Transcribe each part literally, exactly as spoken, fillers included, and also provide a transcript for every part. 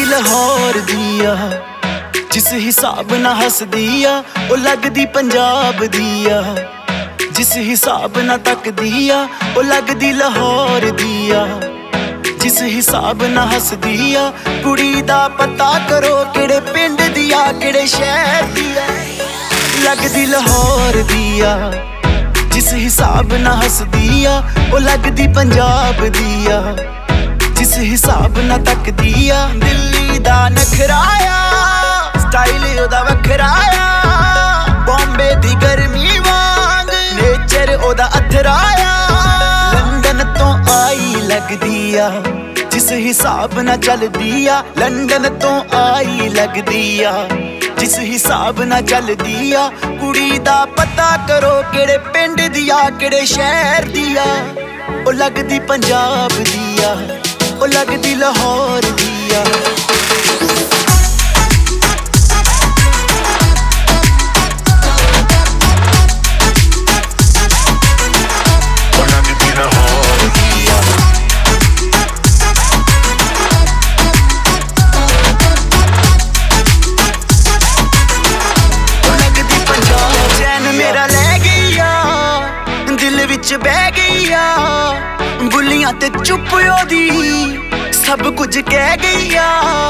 लाहौर दिया जिस हिसाब ना हसदिया ओ लगदी पंजाब दिया जिस हिसाब ना तकदिया ओ लगदी लाहौर दिया जिस हिसाब ना हसदिया कुड़ी दा पता करो केड़े पिंड दिया केड़े शहर दिया लगदी लाहौर दिया जिस हिसाब ना हसदिया ओ लगदी पंजाब दिया जिस हिसाब ना तकदिया दिल्ली दा नखराया स्टाइल ओदा वखराया बॉम्बे दी गर्मी वांग नेचर ओदा अथराया लंदन तो आई लगदिया जिस हिसाब ना चलदिया लंदन तो आई लगदिया जिस हिसाब ना चलदिया कुड़ी दा पता करो केड़े पिंड दिया केड़े शहर दिया ओ लगदी पंजाब दिया ओ लगदी लाहौर दिया बह गईया बुलियां ते चुप ओदी सब कुछ कह गईया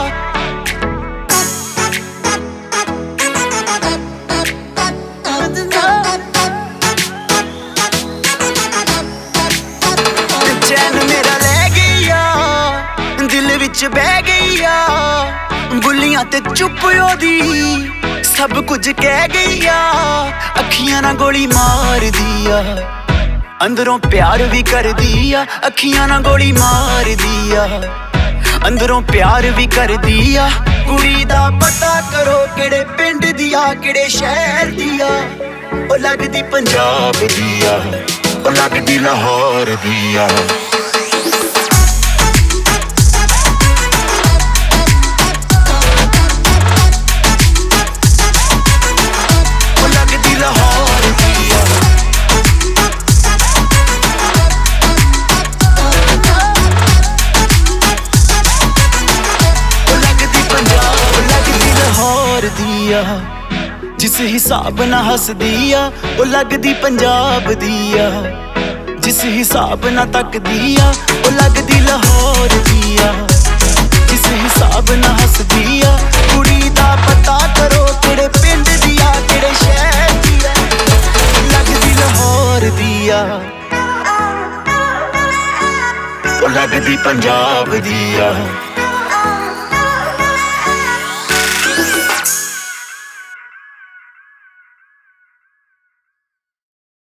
चैन मेरा ले गईया दिल विच बह गईया बुलियां ते चुप ओदी सब कुछ कह गईया अखियां ना गोली मार दिया अंदरों प्यार भी कर दिया अखियां ना गोली मार दिया अंदरों प्यार भी कर दिया कुड़ी दा पता करो केड़े पिंड दिया केड़े शहर दिया ओ लगदी पंजाब दिया ओ लगदी लाहौर दिया ओ लगदी लाहौर दिया दिया जिस हिसाब ना हसदिया ओ लगदी पंजाब दिया जिस हिसाब ना तकदिया ओ लगदी लाहौर दिया जिस हिसाब ना हसदिया कुड़ी दा पता करो केड़े पिंड दिया केड़े शहर दिया लगदी लाहौर दिया ओ लगदी पंजाब दिया।